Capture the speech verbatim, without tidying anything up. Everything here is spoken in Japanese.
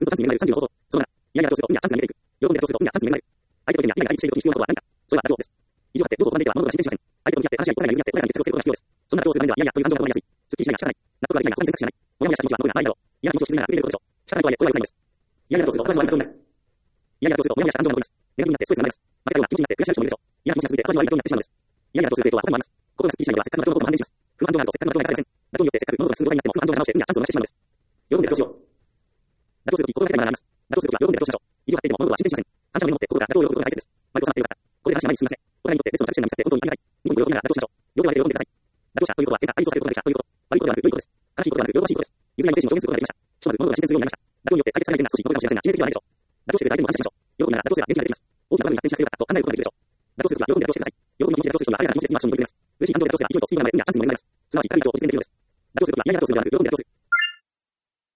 うんと単数になるさんじゅうのこと。そのなら、いやいやだとすると、うんや単数になる。喜んでだとすると、うんや単数になる。相手と意味や、いやいやしていることに必要なことは何か。それは妥協です。以上だって、どうと判定では物事が進展しません。相手と向き合って話し合い、答えが譲り合って、答えが結局することが必要です。そんな妥協をする場面では、いやいやという感情が生まれやすい。すっきりしないが仕方ない。納得ができないが他に選択肢がない。もやもやした気持ちは残るがないだろう。いや気持ちを沈めながら受け入れることでしょう。仕方ないとはいえ、これは良くないのです。いやいやだとすると、私は悪いことになる。いやいやだとすると、もやもやした感情が残ります。ネガティブになってストレスが生まれます。負けたような気持ちになって悔しい人もいるでしょう。嫌な気持ちが続いて、私は悪いことになってしまうんです。いやいやだとすると、は他にもあります。心がすっきりしないでは、せっかくのことを判断します。不安となると、せっかくのことが得られません。妥協によってせっかく物事が進むことになっても、不安とが直して、うんやチャンスを逃してしまうのです。喜んで妥協しよう。妥協するとき、心がけたいものがあります。妥協するときは、喜んで妥協しましょう。以上発展でも、物事は進展しません。感謝を持って、心が妥協を喜ぶことが大切です。毎度そうなってよかった。これで話が前に進みますね。お互いにとってベストな着地点が見つかって、本当にありがたい。ニコニコ喜びながら妥協しましょう。喜ばれて喜んでください。妥協者ということは、変化、愛想されることができたということ。悪いことではなく、良いことです。悲しいことではなく、喜ばしいことです。譲り合いの精神を表現することができました。ひとまず、物事が進展するようになりました。妥協によって解決されない点が少し残るかもしれませんが、致命的ではないでしょう。妥協してくれる相手にも感謝しましょう。喜びながら妥協すれば元気が出てきます。大きなことに発展しなくてよかったと考えることができるでしょう。妥協するときは喜んで妥協してください。喜びの気持ちで妥協する人には、あれらの気持ちで済むアクションに取り組みます。嬉しい感情で妥協すれば勢いとスピードが増え、うんやチャンスにもなります。すなわち、悪いことを実践できるのです。妥協するときは嫌々妥協するのではなく、喜んで妥協する